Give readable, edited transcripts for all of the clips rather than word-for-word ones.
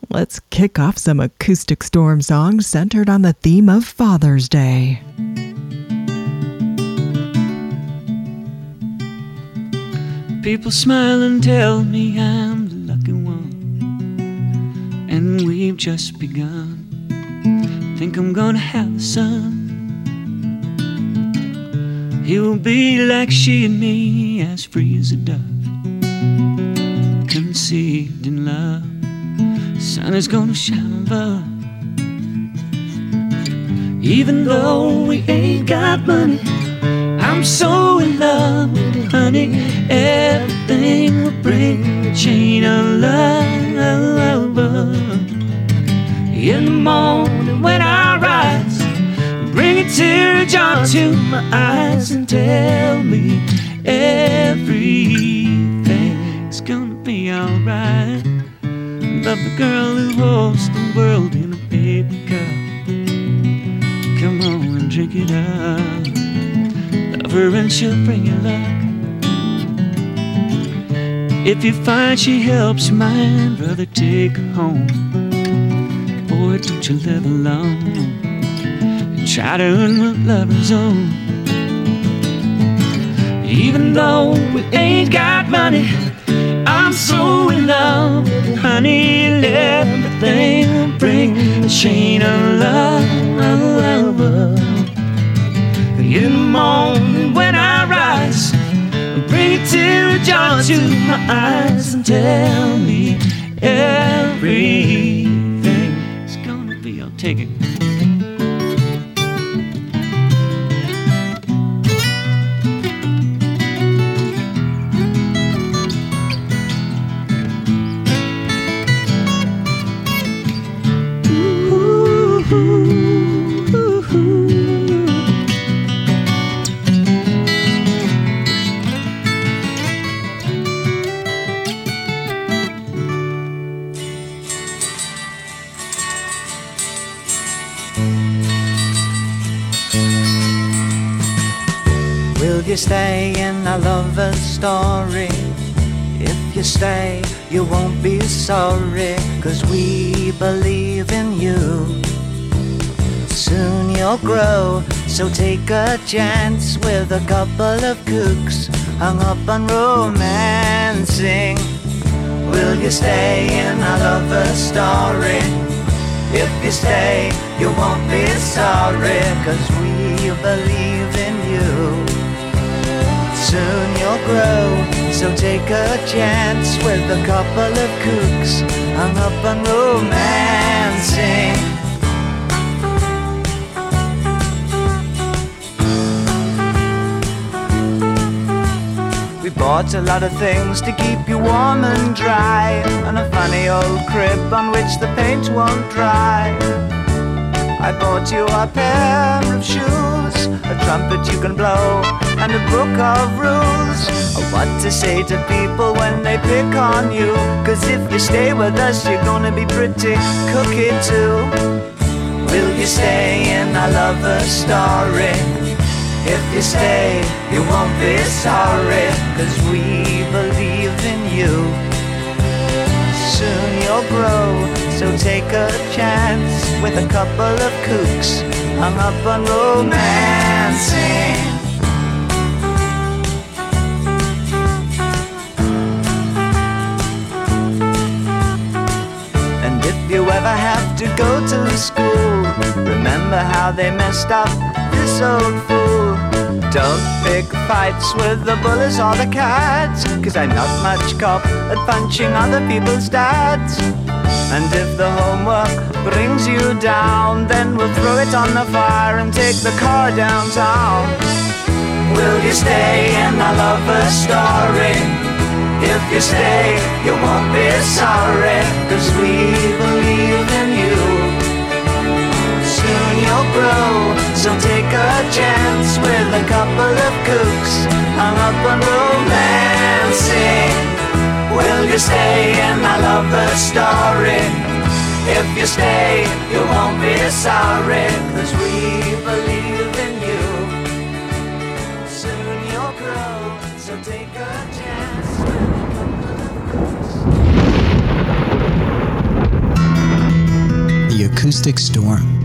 let's kick off some Acoustic Storm songs centered on the theme of Father's Day. People smile and tell me I'm the lucky one, and we've just begun. Think I'm gonna have a son. He will be like she and me, as free as a dove, conceived in love. The sun is gonna shine above. Even though we ain't got money, I'm so in love with you, honey. Everything will bring a chain of love. In the morning when I rise, bring a tear of joy to my eyes and tell me everything's gonna be alright. Love the girl who holds the world in a paper cup. Come on and drink it up. Love her and she'll bring you luck. If you find she helps your mind, brother, take her home. Boy, don't you live alone and try to earn what lovers own. Even though we ain't got money, I'm so in love, honey. Everything will bring a chain of love. In the morning when I rise, bring a tear of joy to my eyes and tell me everything's gonna be. I'll take it. Will you stay in our lover's story? If you stay, you won't be sorry, 'cause we believe in you. Soon you'll grow, so take a chance with a couple of kooks hung up on romancing. Will you stay in our lover's story? If you stay, you won't be sorry, 'cause we believe in you. Soon you'll grow, so take a chance with a couple of kooks hung up on romancing. We bought a lot of things to keep you warm and dry, and a funny old crib on which the paint won't dry. I bought you a pair of shoes, a trumpet you can blow, and a book of rules of what to say to people when they pick on you. 'Cause if you stay with us, you're gonna be pretty cookie too. Will you stay in our lover's story? If you stay, you won't be sorry, 'cause we believe in you. Soon you'll grow, so take a chance with a couple of kooks hung up on romancing. And if you ever have to go to school, remember how they messed up this old fool. Don't pick fights with the bullies or the cats, 'cause I'm not much cop at punching other people's dads. And if the homework brings you down, then we'll throw it on the fire and take the car downtown. Will you stay in our lover's story? If you stay, you won't be sorry, 'cause we believe in you. Soon you'll grow, so take a chance with a couple of kooks hung up on romancing. Will you stay in our lover's story? If you stay, you won't be sorry, 'cause we believe in you. Soon you'll grow, so take a chance with a couple of kooks. Acoustic Storm.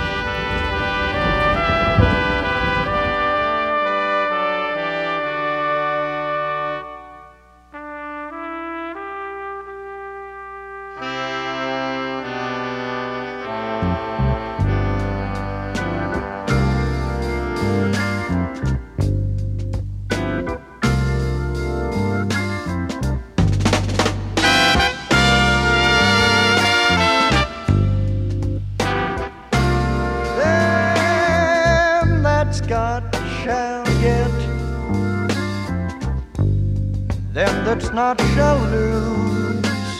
Not shall lose.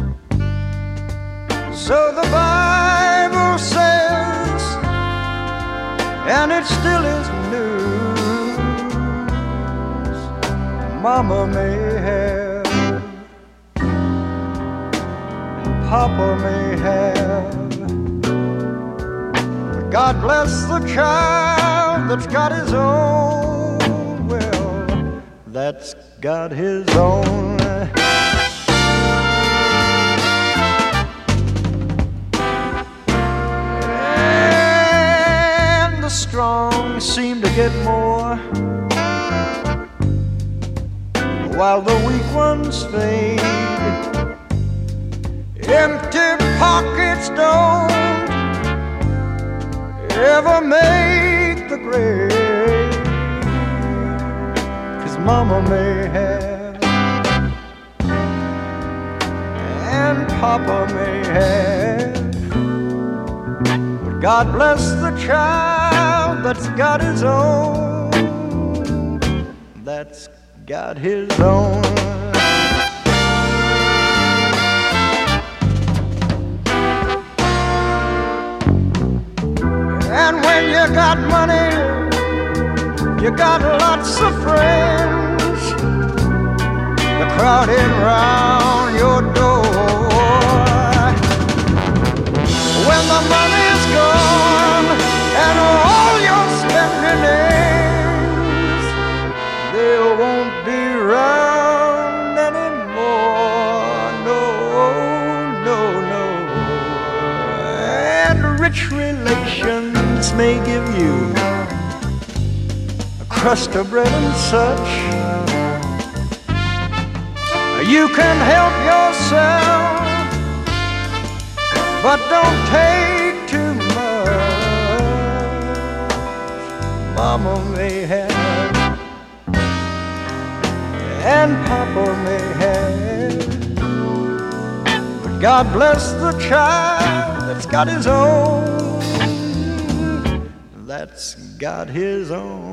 So the Bible says, and it still is news. Mama may have, and Papa may have, but God bless the child that's got his own. Well, that's got his own. And the strong seem to get more, while the weak ones fade. Empty pockets don't ever make the grade. Mama may have, and Papa may have, but God bless the child that's got his own, that's got his own. And when you got money, you got lots of friends, they're crowding round your door. When the money's gone and all your spending ends, they won't be round anymore. No, no, no. And rich relations may give you crust of bread and such. You can help yourself, but don't take too much. Mama may have, and Papa may have, but God bless the child that's got his own, that's got his own.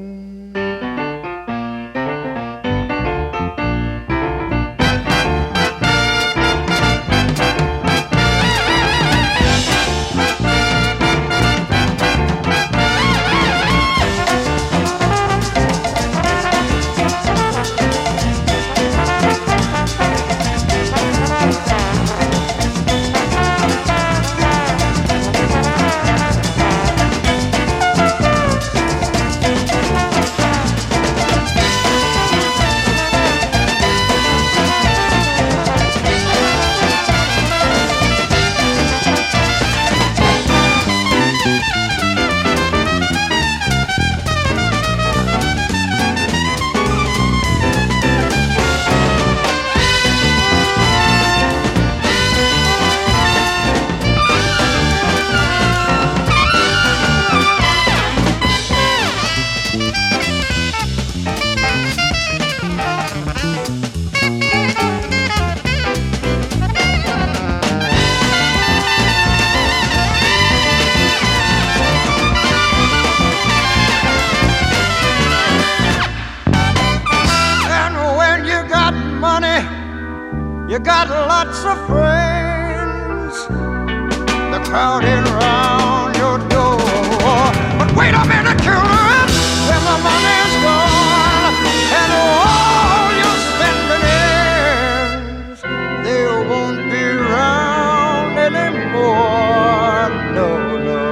You got lots of friends, they're crowding round your door. But wait a minute, children, when the money's gone and all your spending ends, they won't be round anymore. No, no.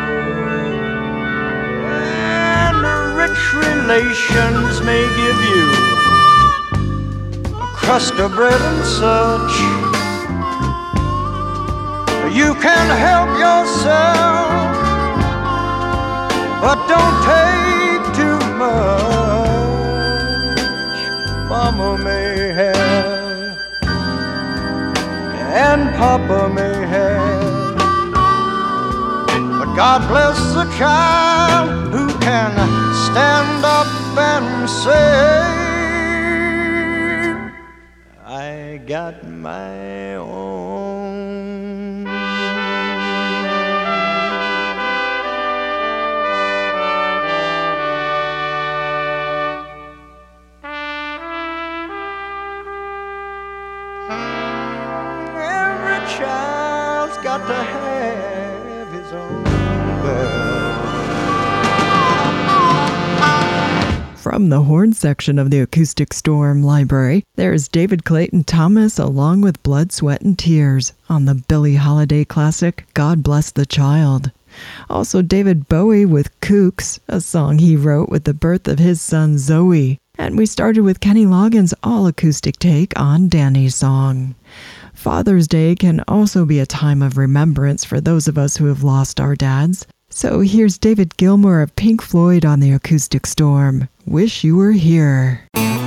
And rich relations may give you crust of bread and such. You can help yourself, but don't take too much. Mama may have, and Papa may have, but God bless the child who can stand up and say, I got my own. Every child's got to have his own bell. From the horn section of the Acoustic Storm Library, there's David Clayton Thomas along with Blood, Sweat, and Tears on the Billie Holiday classic, God Bless the Child. Also David Bowie with Kooks, a song he wrote with the birth of his son Zoe. And we started with Kenny Loggins' all-acoustic take on Danny's song. Father's Day can also be a time of remembrance for those of us who have lost our dads. So here's David Gilmour of Pink Floyd on the Acoustic Storm. Wish You Were Here.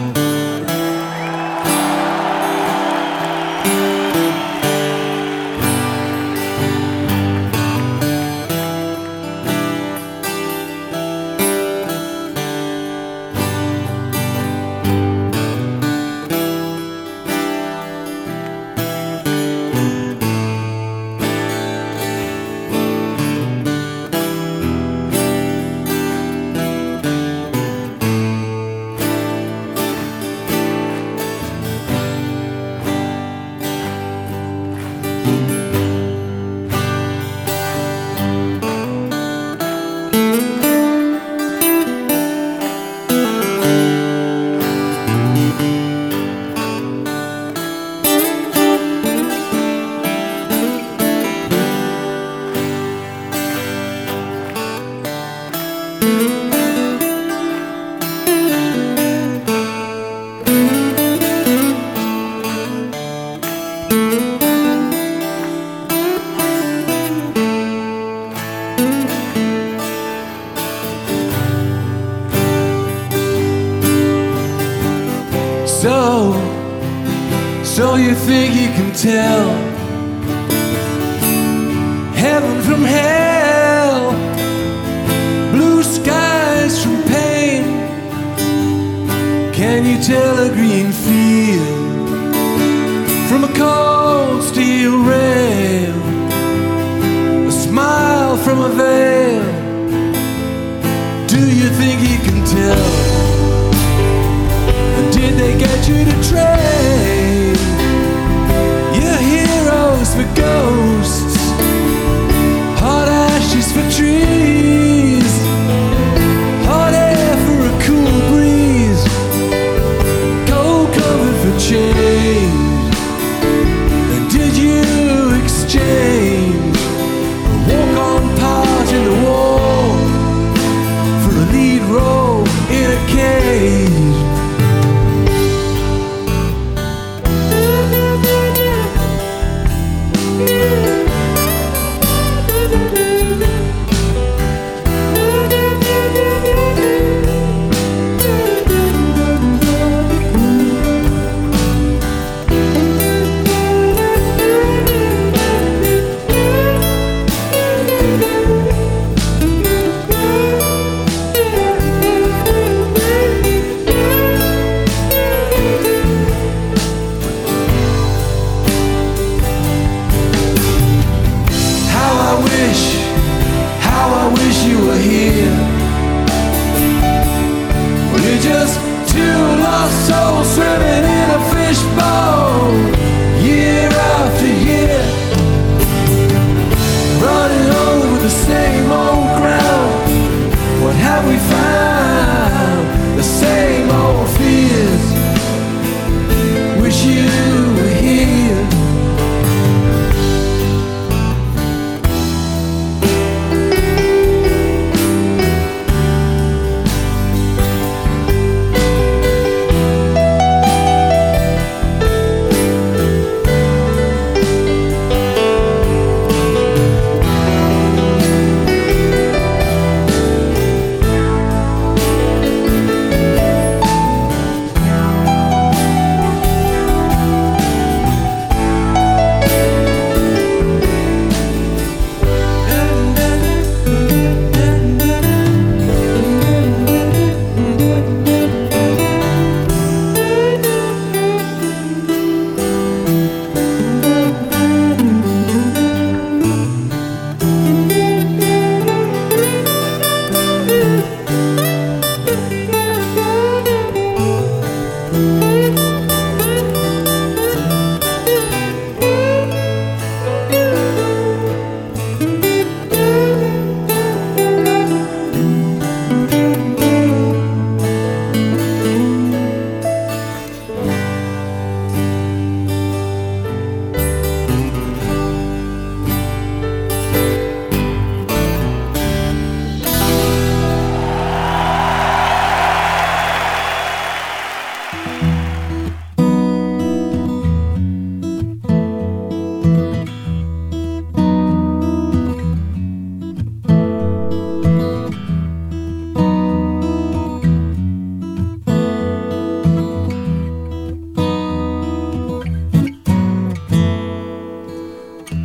So you think you can tell heaven from hell, blue skies from pain? Can you tell a green field from a cold steel rail, a smile from a veil? Do you think you can tell? Did they get you to trade your heroes for ghosts, hot ashes for trees, hot air for a cool breeze, cold cover for change?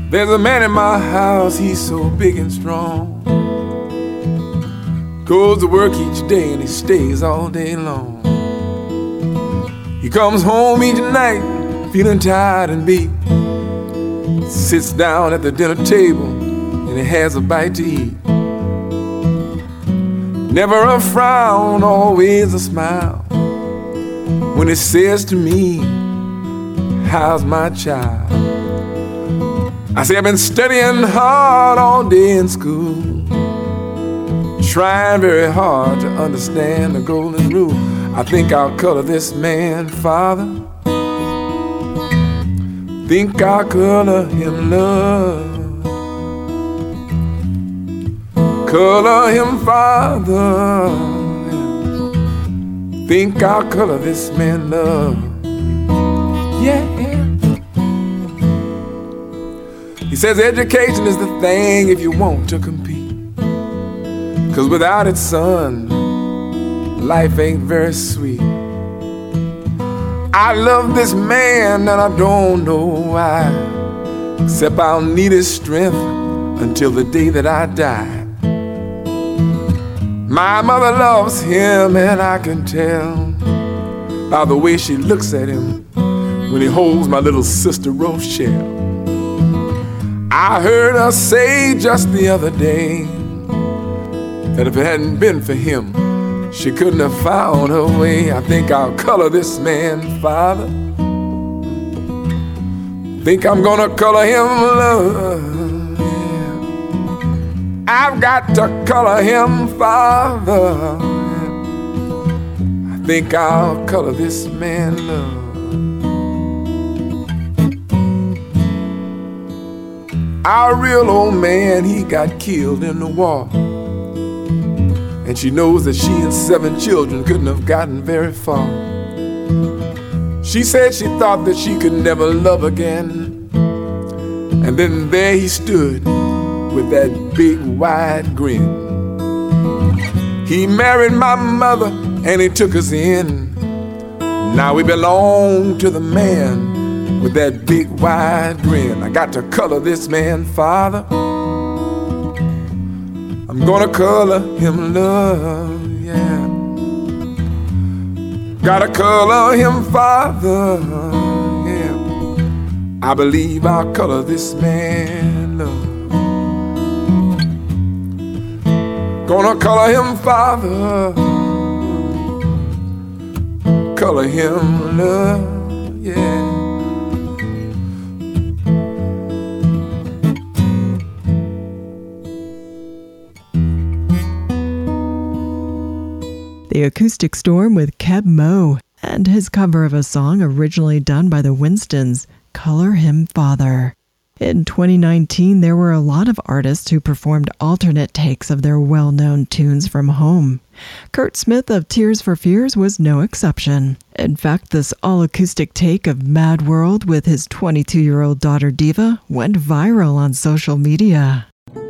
There's a man in my house, he's so big and strong. Goes to work each day and he stays all day long. He comes home each night feeling tired and beat. Sits down at the dinner table and he has a bite to eat. Never a frown, always a smile when he says to me, how's my child? I say, I've been studying hard all day in school, trying very hard to understand the golden rule. I think I'll color this man father. Think I'll color him love. Color him father. Think I'll color this man love. Yeah. He says education is the thing if you want to compete. 'Cause without it, son, life ain't very sweet. I love this man and I don't know why, except I'll need his strength until the day that I die. My mother loves him and I can tell by the way she looks at him when he holds my little sister Rochelle. I heard her say just the other day that if it hadn't been for him, she couldn't have found her way. I think I'll color this man father. Think I'm gonna color him love. Yeah. I've got to color him father. I think I'll color this man love. Our real old man, he got killed in the war. And she knows that she and 7 children couldn't have gotten very far. She said she thought that she could never love again. And then there he stood with that big wide grin. He married my mother and he took us in. Now we belong to the man with that big wide grin. I got to color this man father. I'm gonna color him love, yeah. Gotta color him father, yeah. I believe I'll color this man love. Gonna color him father. Color him love, yeah. The Acoustic Storm with Keb Mo and his cover of a song originally done by the Winstons, Color Him Father. In 2019, there were a lot of artists who performed alternate takes of their well-known tunes from home. Kurt Smith of Tears for Fears was no exception. In fact, this all-acoustic take of Mad World with his 22-year-old daughter Diva went viral on social media.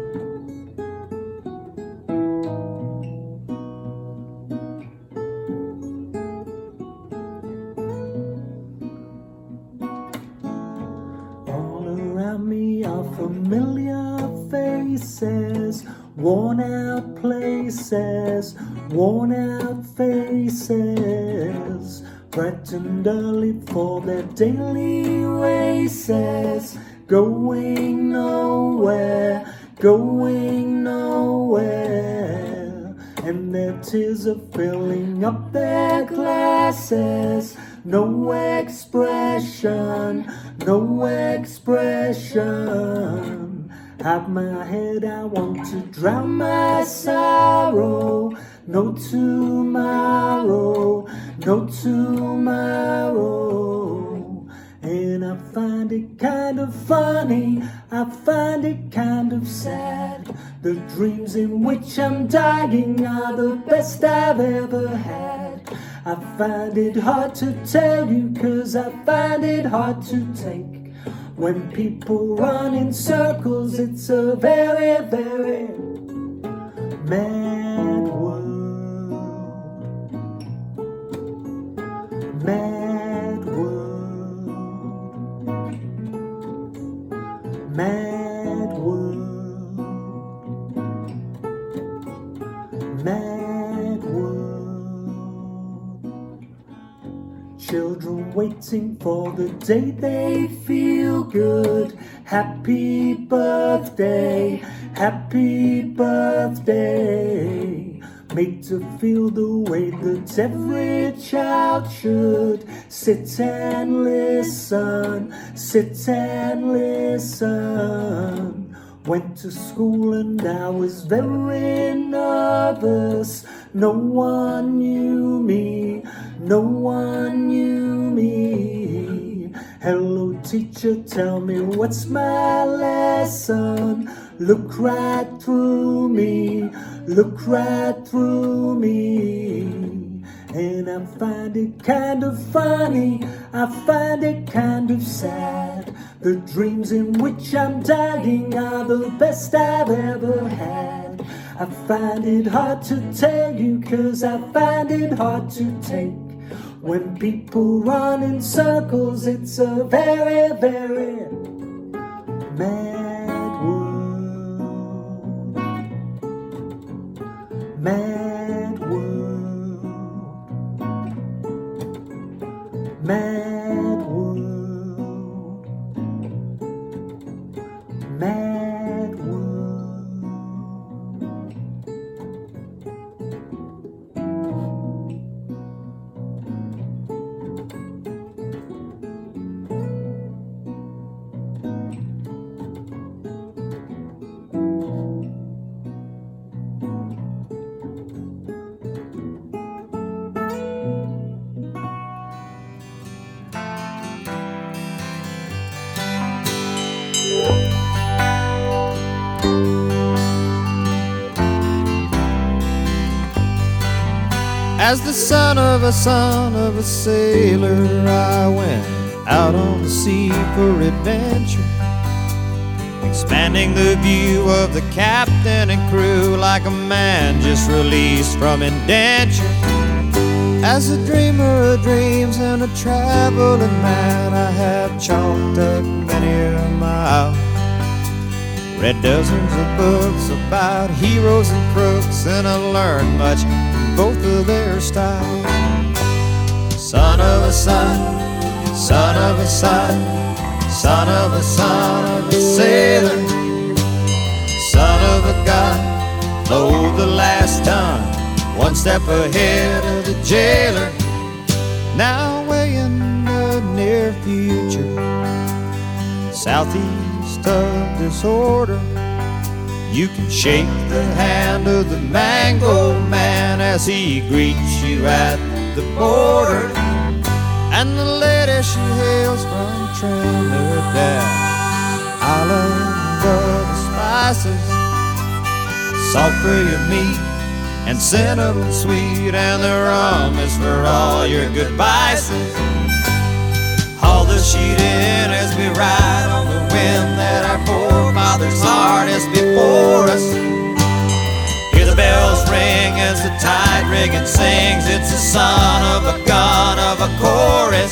Familiar faces, worn out places, worn out faces, brightened early for their daily races, going nowhere, going nowhere, and their tears are filling up their glasses. No expression, no expression. Have my head, I want to drown my sorrow. No tomorrow, no tomorrow. And I find it kind of funny, I find it kind of sad. The dreams in which I'm dying are the best I've ever had. I find it hard to tell you, 'cause I find it hard to take. When people run in circles, it's a very, very mad world. Mad world. Mad world, mad world. Children waiting for the day they feel good. Happy birthday, happy birthday. Made to feel the way that every child should. Sit and listen, sit and listen. Went to school and I was very nervous. No one knew me, no one knew me. Hello teacher, tell me what's my lesson. Look right through me, look right through me. And I find it kind of funny, I find it kind of sad. The dreams in which I'm dying are the best I've ever had. I find it hard to tell you, 'cause I find it hard to take. When people run in circles, it's a very, very mad world. Mad world. Mad world. Mad world. As the son of a sailor, I went out on the sea for adventure, expanding the view of the captain and crew like a man just released from indenture. As a dreamer of dreams and a traveling man, I have chalked up many a mile, read dozens of books about heroes and crooks, and I learned much from both of their styles. Son of a son, son of a son, son of a son of a sailor, son of a god, load the last ton, one step ahead of the jailer. Now way in the near future, southeast of disorder, you can shake the hand of the Mango Man as he greets you at the border. And the lady she hails from Trinidad, island of the spices, salt for your meat and cinnamon sweet, and the rum is for all your good vices. Haul the sheet in as we ride on the wind that our forefathers harnessed before us. Hear the bells ring as the tide rigging sings. It's the son of a gun of a chorus.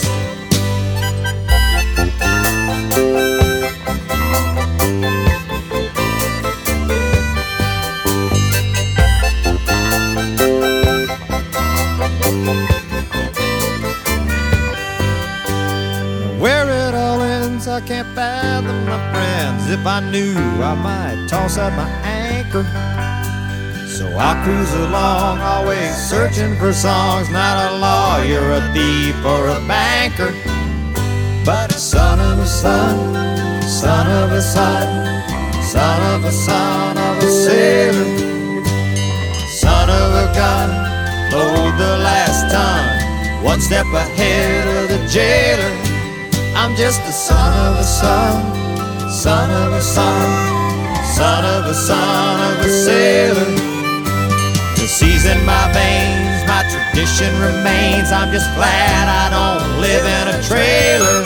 Where it all ends, I can't fathom, my friends. If I knew, I might toss out my anchor. So I cruise along, always searching for songs. Not a lawyer, a thief, or a banker, but a son of a son, son of a son, son of a son of a sailor, son of a gun, load the last ton, one step ahead of the jailer. I'm just a son of a son, son of a son, son of a son of a sailor. The sea's in my veins, my tradition remains. I'm just glad I don't live in a trailer.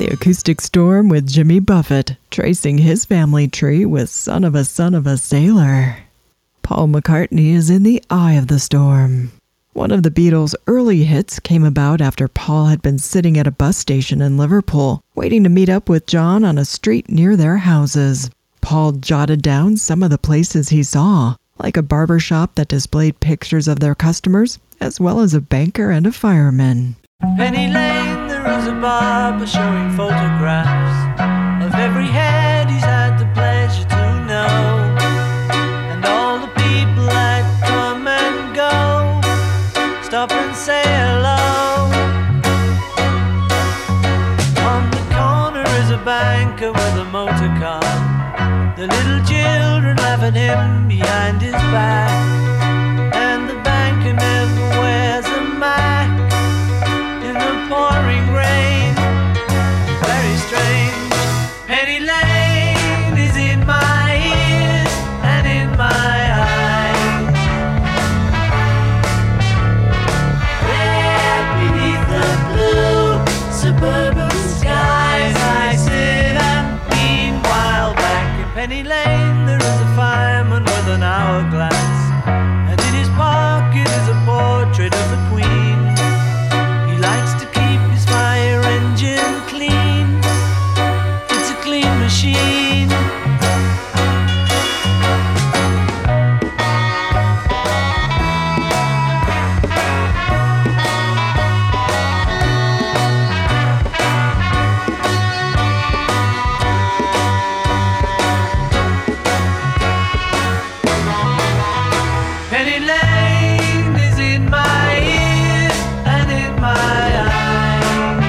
Acoustic Storm with Jimmy Buffett, tracing his family tree with Son of a Sailor. Paul McCartney is in the eye of the storm. One of the Beatles' early hits came about after Paul had been sitting at a bus station in Liverpool, waiting to meet up with John on a street near their houses. Paul jotted down some of the places he saw, like a barber shop that displayed pictures of their customers, as well as a banker and a fireman. Penny Lane, there is a barber showing photographs of every head he's had the pleasure to know, and all the people that come and go stop and say hello. On the corner is a banker with a motor car. The little children laugh at him behind his back, and the banker never wears a Mac in the pouring rain. Very strange. Penny Lane is in my ears and in my eyes. There beneath the blue suburban skies I sit and meanwhile back in Penny Lane there is a fireman with an hourglass, and in his pocket is a portrait of the Queen. He likes to keep his fire engine clean. It's a clean machine. Penny Lane is in my ears and in my eyes.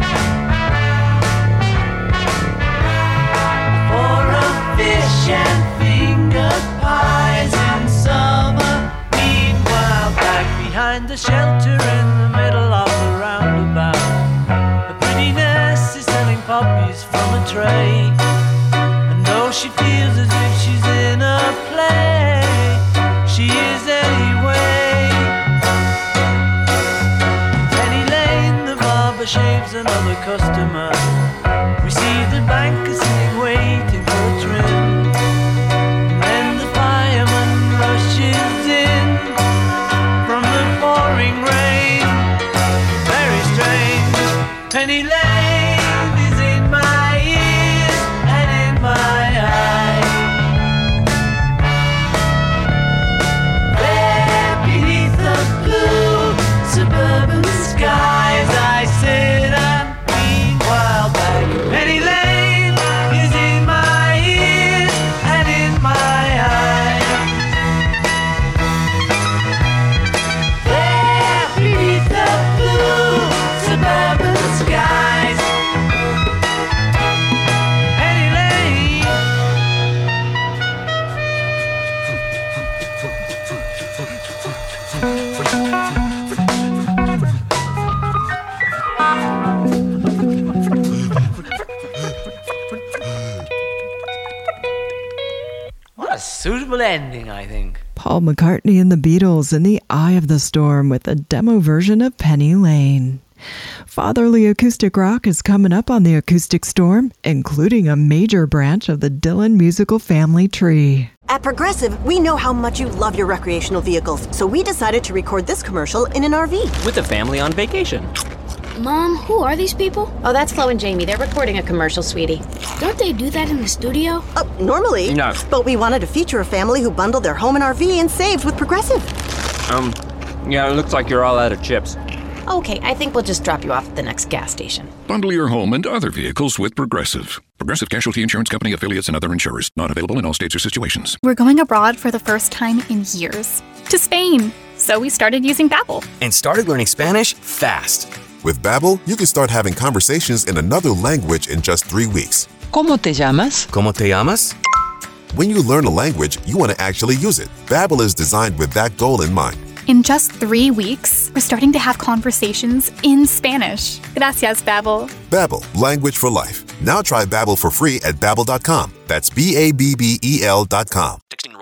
For a fish and finger pies in summer. Meanwhile, back behind the shelter in the middle of the roundabout, a pretty nurse is selling puppies from a tray. And though she feels as if she's in a play, she is anyway. Penny Lane, the barber shaves another customer. We see the banker sitting waiting for a trim. And then the fireman rushes in from the pouring rain. Very strange. Penny Lane is in my ears and in my eyes. Beneath the blue suburban skies I sit and meanwhile back in Penny Lane is in my ears and in my eyes. There beneath the blue suburban skies, Penny Lane. What a suitable ending, I think. Paul McCartney and the Beatles in the eye of the storm with a demo version of Penny Lane. Fatherly acoustic rock is coming up on the Acoustic Storm, including a major branch of the Dylan musical family tree. At Progressive, we know how much you love your recreational vehicles, so we decided to record this commercial in an RV. With a family on vacation. Mom, who are these people? Oh, that's Flo and Jamie. They're recording a commercial, sweetie. Don't they do that in the studio? Normally. No. But we wanted to feature a family who bundled their home and RV and saved with Progressive. Yeah, it looks like you're all out of chips. Okay, I think we'll just drop you off at the next gas station. Bundle your home and other vehicles with Progressive. Progressive Casualty Insurance Company, affiliates, and other insurers. Not available in all states or situations. We're going abroad for the first time in years. To Spain. So we started using Babbel. And started learning Spanish fast. With Babbel, you can start having conversations in another language in just 3 weeks. ¿Cómo te llamas? ¿Cómo te llamas? When you learn a language, you want to actually use it. Babbel is designed with that goal in mind. In just 3 weeks, we're starting to have conversations in Spanish. Gracias, Babbel. Babbel, language for life. Now try Babbel for free at Babbel.com. That's BABBEL.com. Texting enrolled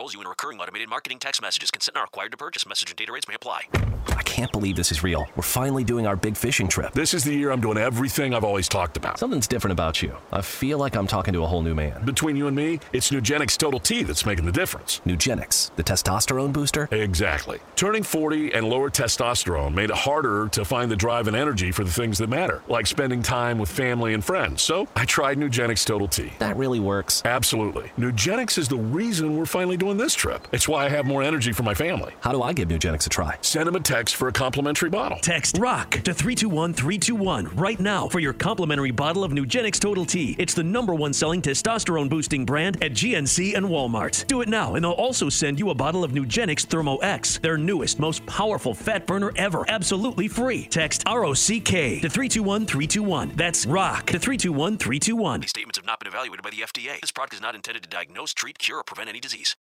enrolls you in recurring automated marketing text messages. Consent not required to purchase. Message and data rates may apply. I can't believe this is real. We're finally doing our big fishing trip. This is the year I'm doing everything I've always talked about. Something's different about you. I feel like I'm talking to a whole new man. Between you and me, it's Nugenix Total T that's making the difference. Nugenix, the testosterone booster? Exactly. Turning 40 and lower testosterone made it harder to find the drive and energy for the things that matter, like spending time with family and friends. So I tried Nugenix Total T. That really works. Absolutely. Nugenix is the reason we're finally doing this trip. It's why I have more energy for my family. How do I give Nugenix a try? Send them a text for a complimentary bottle. Text ROCK to 321-321 right now for your complimentary bottle of Nugenix Total T. It's the #1 selling testosterone boosting brand at GNC and Walmart. Do it now and they'll also send you a bottle of Nugenix Thermo X, their newest, most powerful fat burner ever, absolutely free. Text ROCK to 321-321. That's ROCK to 321-321. These statements have not been evaluated by the FDA. This product is not intended to diagnose, treat, cure, or prevent any disease.